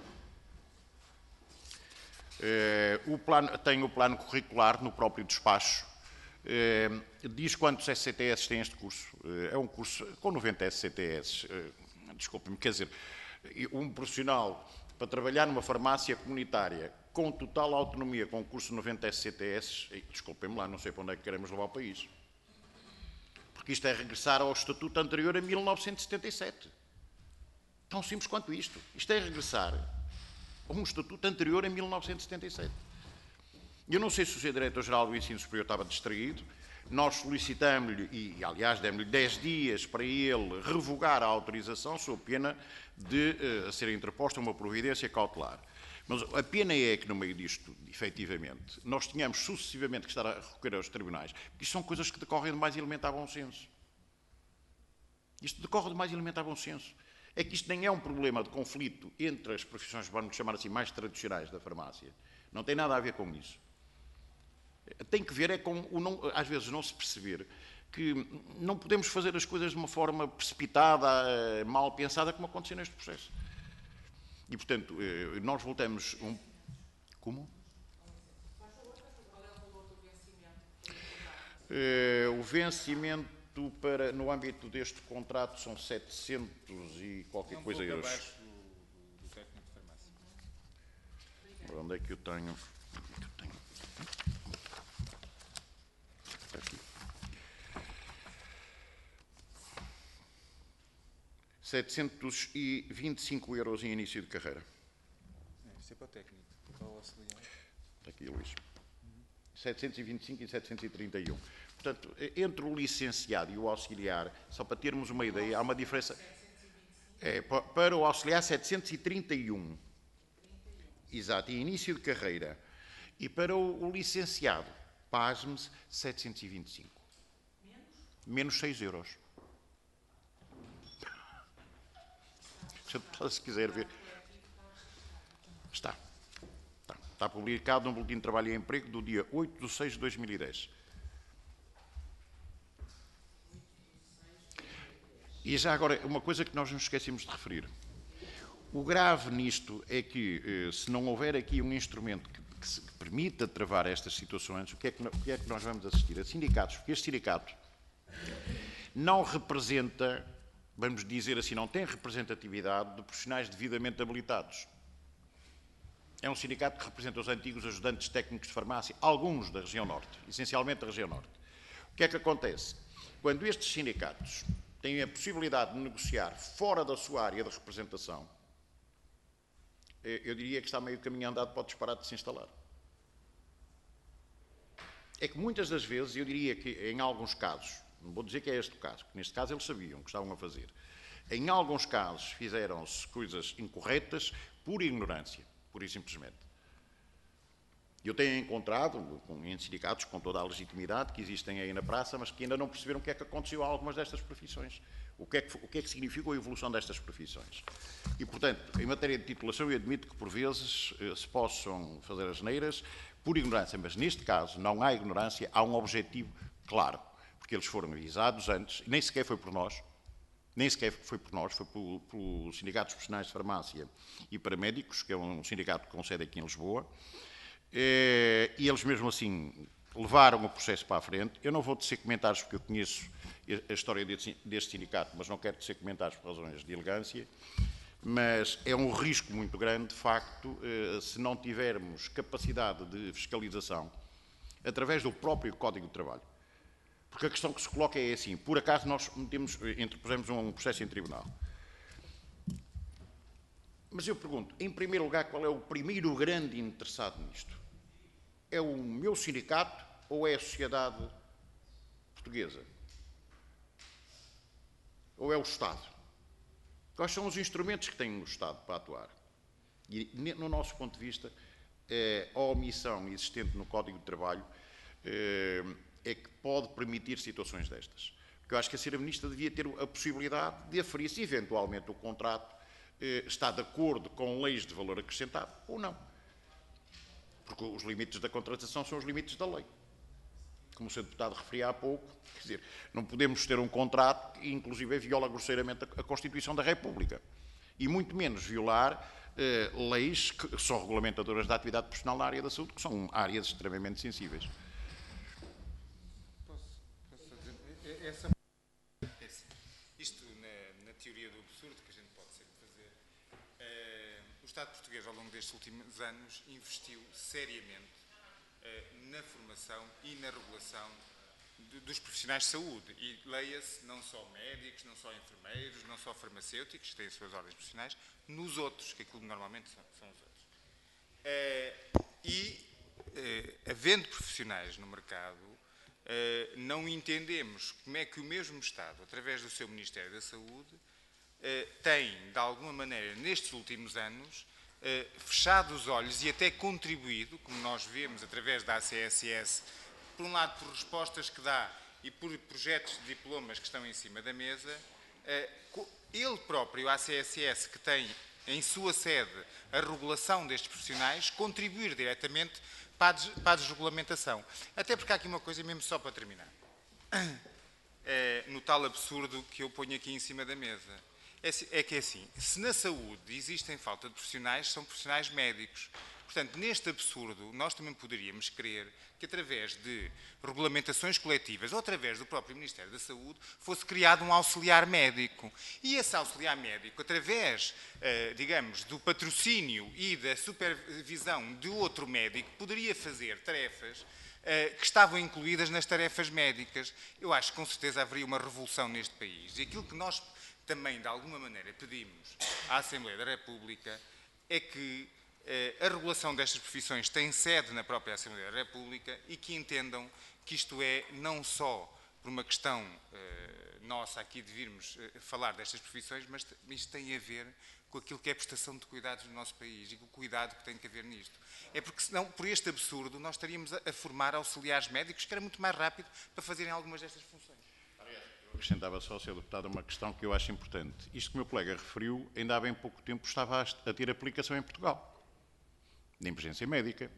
Eh, o plano, tem o plano curricular no próprio despacho. Eh, diz quantos S C T S tem este curso. Eh, é um curso com noventa S C T S. Eh, Desculpe-me, quer dizer, um profissional para trabalhar numa farmácia comunitária com total autonomia, com um curso de noventa S C T S, desculpem-me lá, não sei para onde é que queremos levar o país. Porque isto é regressar ao estatuto anterior a mil novecentos e setenta e sete. Tão simples quanto isto. Isto é regressar a um estatuto anterior a mil novecentos e setenta e sete. Eu não sei se o senhor Diretor-Geral do Ensino Superior estava distraído. Nós solicitamos-lhe, e aliás demos-lhe dez dias para ele revogar a autorização, sob pena de uh, ser interposta uma providência cautelar. Mas a pena é que, no meio disto, efetivamente, nós tínhamos sucessivamente que estar a recorrer aos tribunais, porque isto são coisas que decorrem de mais elementar bom senso. Isto decorre de mais elementar bom senso. É que isto nem é um problema de conflito entre as profissões, vamos chamar assim, mais tradicionais da farmácia. Não tem nada a ver com isso. Tem que ver é com, o não, às vezes, não se perceber que não podemos fazer as coisas de uma forma precipitada, mal pensada, como aconteceu neste processo. E, portanto, nós voltamos... Um... Como? Uh, o vencimento para, no âmbito deste contrato são setecentos e qualquer é um coisa euros. Abaixo do, do técnico de farmácia. Onde é que eu tenho? Onde é que eu tenho? Aqui. setecentos e vinte e cinco euros em início de carreira. Isso é para o técnico, para o auxiliar. Está aqui, Luís. Uhum. setecentos e vinte e cinco e setecentos e trinta e um. Portanto, entre o licenciado e o auxiliar, só para termos uma ideia, há uma diferença. É, para o auxiliar, setecentos e trinta e um. Exato, em início de carreira. E para o, o licenciado, pasme-se, setecentos e vinte e cinco. Menos? Menos seis euros. Se quiser ver. Está. Está. Está publicado no Boletim de Trabalho e Emprego do dia oito de seis de dois mil e dez. E já agora, uma coisa que nós nos esquecemos de referir. O grave nisto é que, se não houver aqui um instrumento que, que, se, que permita travar estas situações, o que, é que, o que é que nós vamos assistir? A sindicatos, porque este sindicato não representa, vamos dizer assim, não tem representatividade de profissionais devidamente habilitados. É um sindicato que representa os antigos ajudantes técnicos de farmácia, alguns da região norte, essencialmente da região norte. O que é que acontece? Quando estes sindicatos têm a possibilidade de negociar fora da sua área de representação, eu diria que está meio caminho andado para o disparate de se instalar. É que muitas das vezes, eu diria que em alguns casos, não vou dizer que é este o caso, porque neste caso eles sabiam o que estavam a fazer. Em alguns casos fizeram-se coisas incorretas por ignorância, pura e simplesmente. Eu tenho encontrado em sindicatos com toda a legitimidade que existem aí na praça, mas que ainda não perceberam o que é que aconteceu a algumas destas profissões. O que é que, o que, é que significou a evolução destas profissões. E, portanto, em matéria de titulação, eu admito que, por vezes, se possam fazer as neiras por ignorância, mas neste caso não há ignorância, há um objetivo claro, porque eles foram avisados antes, nem sequer foi por nós, nem sequer foi por nós, foi pelo, pelo Sindicato dos Profissionais de Farmácia e Paramédicos, que é um sindicato com sede aqui em Lisboa, e eles mesmo assim levaram o processo para a frente. Eu não vou tecer comentários porque eu conheço a história deste sindicato, mas não quero tecer comentários por razões de elegância. mas é um risco muito grande, de facto, se não tivermos capacidade de fiscalização através do próprio Código de Trabalho. Porque a questão que se coloca é assim, por acaso nós metemos, interpusemos um processo em tribunal. Mas eu pergunto, em primeiro lugar, qual é o primeiro grande interessado nisto? É o meu sindicato ou é a sociedade portuguesa? Ou é o Estado? Quais são os instrumentos que tem o Estado para atuar? E, no nosso ponto de vista, a omissão existente no Código de Trabalho é que pode permitir situações destas. Porque eu acho que a senhora Ministra devia ter a possibilidade de aferir se eventualmente o contrato está de acordo com leis de valor acrescentado ou não. Porque os limites da contratação são os limites da lei. Como o senhor Deputado referia há pouco, quer dizer, não podemos ter um contrato que, inclusive, viola grosseiramente a Constituição da República. E muito menos violar eh, leis que são regulamentadoras da atividade profissional na área da saúde, que são áreas extremamente sensíveis. Posso, posso dizer? Essa... Isto, na, na teoria do absurdo, que a gente pode sempre fazer, eh, o Estado português, ao longo destes últimos anos, investiu seriamente na formação e na regulação de, dos profissionais de saúde. E leia-se não só médicos, não só enfermeiros, não só farmacêuticos, que têm as suas ordens profissionais, nos outros, que aquilo normalmente são, são os outros. Uh, e, uh, havendo profissionais no mercado, uh, não entendemos como é que o mesmo Estado, através do seu Ministério da Saúde, uh, tem, de alguma maneira, nestes últimos anos, Uh, fechado os olhos e até contribuído, como nós vemos através da A C S S, por um lado por respostas que dá e por projetos de diplomas que estão em cima da mesa, uh, ele próprio, a A C S S, que tem em sua sede a regulação destes profissionais, contribuir diretamente para a, des para a desregulamentação. Até porque há aqui uma coisa, mesmo só para terminar, uh, no tal absurdo que eu ponho aqui em cima da mesa. É que é assim, se na saúde existem falta de profissionais, são profissionais médicos. Portanto, neste absurdo, nós também poderíamos querer que, através de regulamentações coletivas ou através do próprio Ministério da Saúde, fosse criado um auxiliar médico. E esse auxiliar médico, através, digamos, do patrocínio e da supervisão de outro médico, poderia fazer tarefas que estavam incluídas nas tarefas médicas. Eu acho que, com certeza, haveria uma revolução neste país. E aquilo que nós também, de alguma maneira, pedimos à Assembleia da República é que eh, a regulação destas profissões tem sede na própria Assembleia da República e que entendam que isto é não só por uma questão eh, nossa aqui de virmos eh, falar destas profissões, mas isto tem a ver com aquilo que é a prestação de cuidados no nosso país e com o cuidado que tem que haver nisto. É porque, senão, por este absurdo, nós estaríamos a, a formar auxiliares médicos, que era muito mais rápido para fazerem algumas destas funções. Acrescentava só, senhor Deputado, uma questão que eu acho importante. Isto que o meu colega referiu, ainda há bem pouco tempo estava a ter aplicação em Portugal, na emergência médica.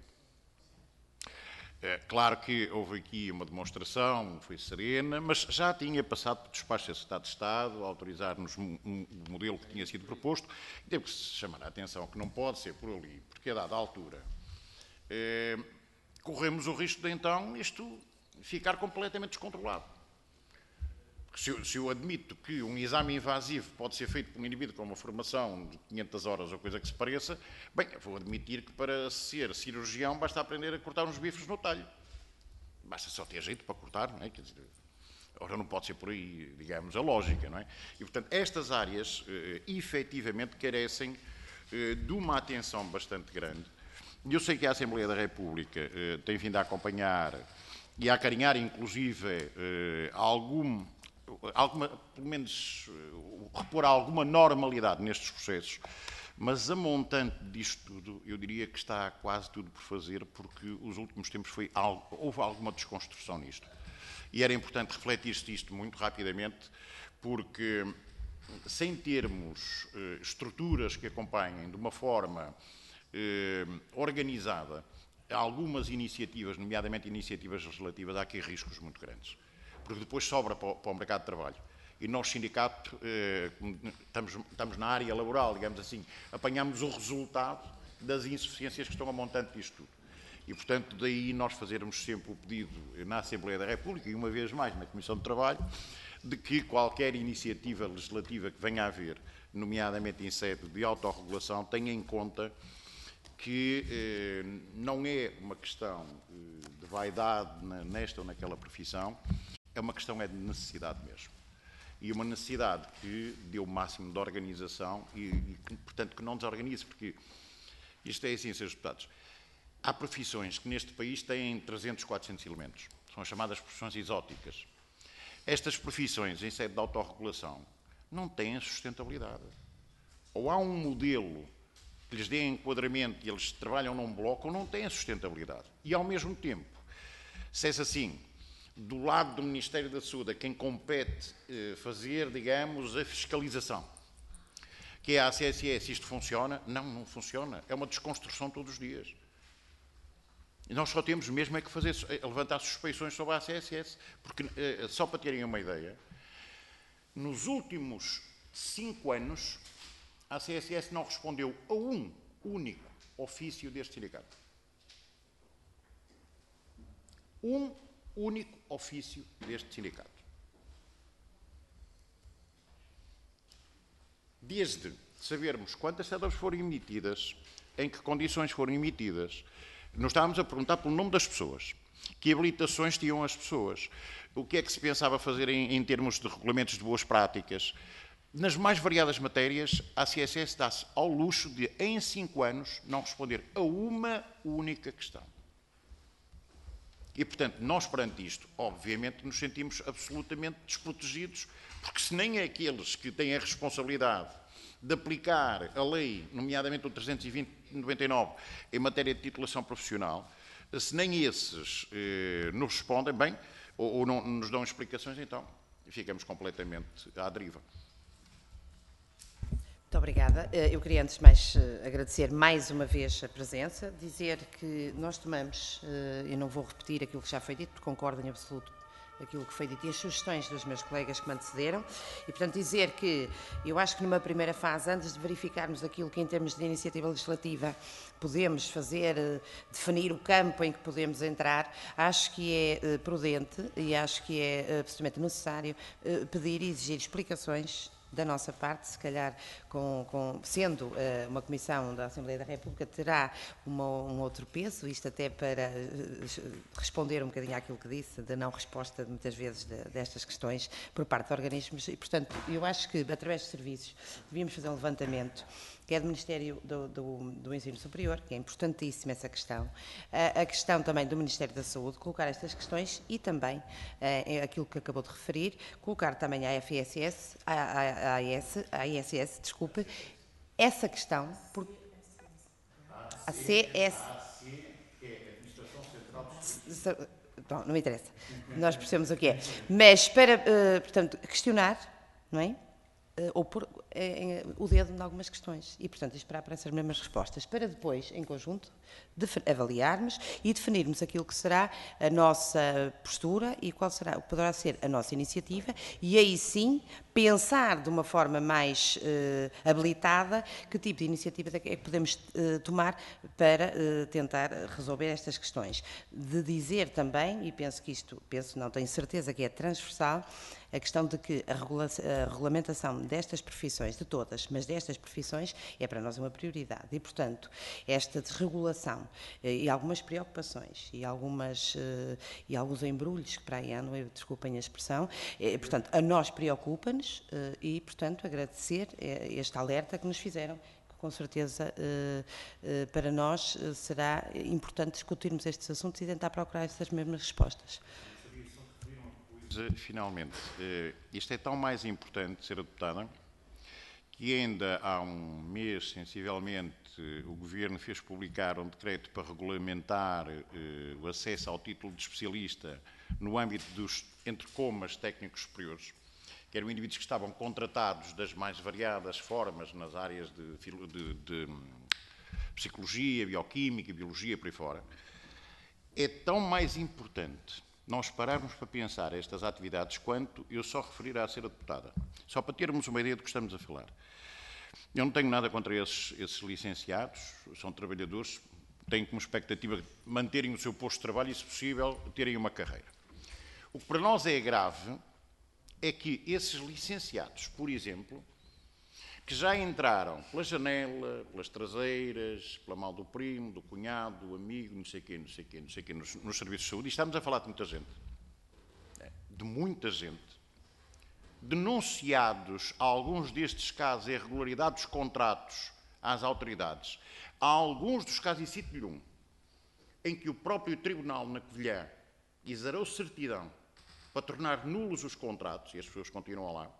É, claro que houve aqui uma demonstração, foi serena, mas já tinha passado por despacho da Secretaria de Estado, a autorizar-nos um, um modelo que tinha sido proposto, e teve que se chamar a atenção que não pode ser por ali, porque a dada altura é, corremos o risco de então isto ficar completamente descontrolado. Se eu, se eu admito que um exame invasivo pode ser feito por um indivíduo com uma formação de quinhentas horas ou coisa que se pareça, bem, eu vou admitir que para ser cirurgião basta aprender a cortar uns bifes no talho. Basta só ter jeito para cortar, não é? Quer dizer, ora, não pode ser por aí, digamos, a lógica, não é? E, portanto, estas áreas, eh, efetivamente, carecem eh, de uma atenção bastante grande. E eu sei que a Assembleia da República eh, tem vindo a acompanhar e a acarinhar, inclusive, eh, algum... Alguma, pelo menos repor alguma normalidade nestes processos, mas a montante disto tudo, eu diria que está quase tudo por fazer, porque os últimos tempos foi algo, houve alguma desconstrução nisto. E era importante refletir-se isto muito rapidamente, porque sem termos eh, estruturas que acompanhem de uma forma eh, organizada algumas iniciativas, nomeadamente iniciativas legislativas, há aqui riscos muito grandes. Porque depois sobra para o mercado de trabalho. E nós, sindicato, estamos, estamos na área laboral, digamos assim, apanhamos o resultado das insuficiências que estão a montante disto tudo. E, portanto, daí nós fazermos sempre o pedido na Assembleia da República, e uma vez mais na Comissão de Trabalho, de que qualquer iniciativa legislativa que venha a haver, nomeadamente em sede de autorregulação, tenha em conta que eh, não é uma questão eh, de vaidade na, nesta ou naquela profissão, é uma questão é de necessidade mesmo. E uma necessidade que dê o máximo de organização e, e que, portanto, que não desorganize, porque isto é assim, senhores deputados. Há profissões que neste país têm trezentos, quatrocentos elementos. São as chamadas profissões exóticas. Estas profissões, em sede de autorregulação, não têm sustentabilidade. Ou há um modelo que lhes dê enquadramento e eles trabalham num bloco, ou não têm sustentabilidade. E, ao mesmo tempo, se é assim, do lado do Ministério da Saúde, a quem compete eh, fazer, digamos, a fiscalização, que é a A C S S, isto funciona? Não, não funciona. É uma desconstrução todos os dias. E nós só temos mesmo é que fazer, levantar suspeições sobre a A C S S, porque, eh, só para terem uma ideia, nos últimos cinco anos, a A C S S não respondeu a um único ofício deste sindicato. Um único ofício deste sindicato. Desde sabermos quantas C E D As foram emitidas, em que condições foram emitidas, nós estávamos a perguntar pelo nome das pessoas, que habilitações tinham as pessoas, o que é que se pensava fazer em, em termos de regulamentos de boas práticas. Nas mais variadas matérias, a A C S S dá-se ao luxo de, em cinco anos, não responder a uma única questão. E, portanto, nós perante isto, obviamente, nos sentimos absolutamente desprotegidos, porque se nem aqueles que têm a responsabilidade de aplicar a lei, nomeadamente o trezentos e vinte barra noventa e nove, em matéria de titulação profissional, se nem esses eh, nos respondem bem, ou, ou não nos dão explicações, então ficamos completamente à deriva. Muito obrigada. Eu queria, antes de mais, agradecer mais uma vez a presença, dizer que nós tomamos, eu não vou repetir aquilo que já foi dito, porque concordo em absoluto aquilo que foi dito e as sugestões dos meus colegas que me antecederam, e, portanto, dizer que eu acho que numa primeira fase, antes de verificarmos aquilo que em termos de iniciativa legislativa podemos fazer, definir o campo em que podemos entrar, acho que é prudente e acho que é absolutamente necessário pedir e exigir explicações da nossa parte, se calhar, com, com, sendo uh, uma comissão da Assembleia da República, terá uma, um outro peso, isto até para uh, responder um bocadinho àquilo que disse, da não resposta, muitas vezes, de, destas questões por parte de organismos. E, portanto, eu acho que, através de serviços, devíamos fazer um levantamento, que é do Ministério do, do, do Ensino Superior, que é importantíssima essa questão, a, a questão também do Ministério da Saúde, colocar estas questões e também uh, aquilo que acabou de referir, colocar também a F S S, a, a, a, S, a I S S, desculpe, essa questão, por, a C S... Bom, não me interessa, nós percebemos o que é, mas para, uh, portanto, questionar, não é? Ou pôr é, é, o dedo em algumas questões e, portanto, esperar por essas mesmas respostas, para depois, em conjunto, avaliarmos e definirmos aquilo que será a nossa postura e qual será, poderá ser a nossa iniciativa, e aí sim pensar de uma forma mais uh, habilitada que tipo de iniciativa é que podemos uh, tomar para uh, tentar resolver estas questões. De dizer também, e penso que isto, penso, não tenho certeza que é transversal, a questão de que a, regula a regulamentação destas profissões, de todas, mas destas profissões, é para nós uma prioridade. E, portanto, esta desregulação e algumas preocupações e, algumas, e alguns embrulhos que para aí andam, desculpem a expressão, é, portanto, a nós preocupa-nos e, portanto, agradecer este alerta que nos fizeram, que com certeza para nós será importante discutirmos estes assuntos e tentar procurar essas mesmas respostas. Finalmente, isto é tão mais importante, senhora Deputada, que ainda há um mês, sensivelmente, o Governo fez publicar um decreto para regulamentar o acesso ao título de especialista no âmbito dos, entre comas, técnicos superiores, que eram indivíduos que estavam contratados das mais variadas formas nas áreas de, de, de psicologia, bioquímica, biologia, por aí fora. É tão mais importante nós pararmos para pensar estas atividades quanto eu só referir à senhora deputada, só para termos uma ideia do que estamos a falar. Eu não tenho nada contra esses, esses licenciados, são trabalhadores, têm como expectativa manterem o seu posto de trabalho e, se possível, terem uma carreira. O que para nós é grave é que esses licenciados, por exemplo, que já entraram pela janela, pelas traseiras, pela mão do primo, do cunhado, do amigo, não sei quê, não sei quê, não sei quê, nos, nos serviços de saúde, e estamos a falar de muita gente, de muita gente, denunciados alguns destes casos, a irregularidade dos contratos às autoridades, há alguns dos casos, e cito-lhe um, em que o próprio Tribunal na Covilhã exarou certidão para tornar nulos os contratos, e as pessoas continuam lá.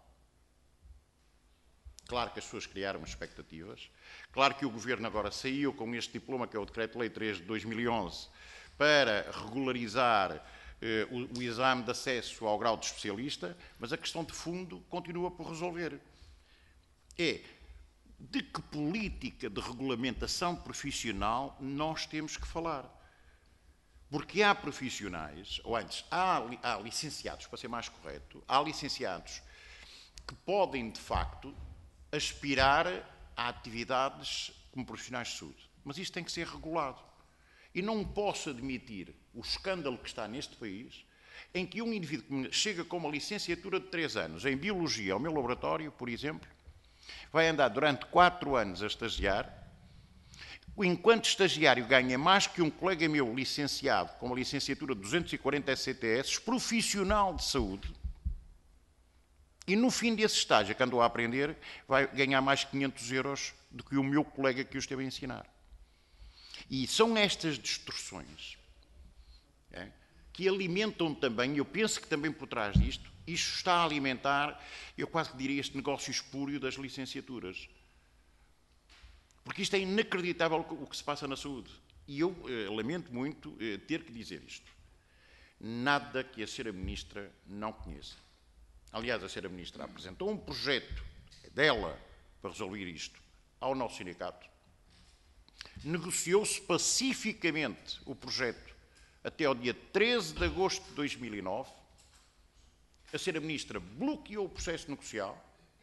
Claro que as pessoas criaram expectativas. Claro que o Governo agora saiu com este diploma, que é o Decreto-Lei três de dois mil e onze, para regularizar eh, o, o exame de acesso ao grau de especialista, mas a questão de fundo continua por resolver. É de que política de regulamentação profissional nós temos que falar. Porque há profissionais, ou antes, há, há licenciados, para ser mais correto, há licenciados que podem, de facto, aspirar a atividades como profissionais de saúde. Mas isto tem que ser regulado. E não posso admitir o escândalo que está neste país, em que um indivíduo que chega com uma licenciatura de três anos em Biologia ao meu laboratório, por exemplo, vai andar durante quatro anos a estagiar, enquanto estagiário ganha mais que um colega meu licenciado com uma licenciatura de duzentos e quarenta C T S, profissional de saúde, e no fim desse estágio, que andou a aprender, vai ganhar mais quinhentos euros do que o meu colega que o esteve a ensinar. E são estas distorções é, que alimentam também, eu penso que também por trás disto, isto está a alimentar, eu quase que diria, este negócio espúrio das licenciaturas. Porque isto é inacreditável o que se passa na saúde. E eu eh, lamento muito eh, ter que dizer isto. Nada que a senhora Ministra não conheça. Aliás, a senhora Ministra apresentou um projeto dela para resolver isto ao nosso sindicato. Negociou-se pacificamente o projeto até ao dia treze de agosto de dois mil e nove. A senhora Ministra bloqueou o processo negocial.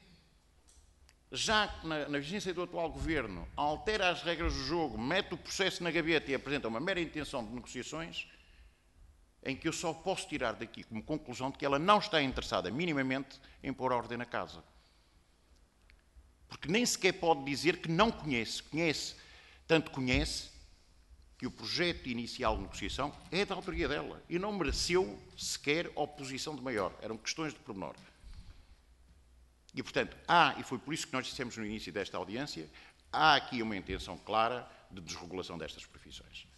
Já na, na vigência do atual Governo, altera as regras do jogo, mete o processo na gaveta e apresenta uma mera intenção de negociações, em que eu só posso tirar daqui como conclusão de que ela não está interessada minimamente em pôr ordem na casa. Porque nem sequer pode dizer que não conhece. Conhece, tanto conhece, que o projeto inicial de negociação é da autoria dela e não mereceu sequer oposição de maior. Eram questões de pormenor. E, portanto, há, e foi por isso que nós dissemos no início desta audiência, há aqui uma intenção clara de desregulação destas profissões.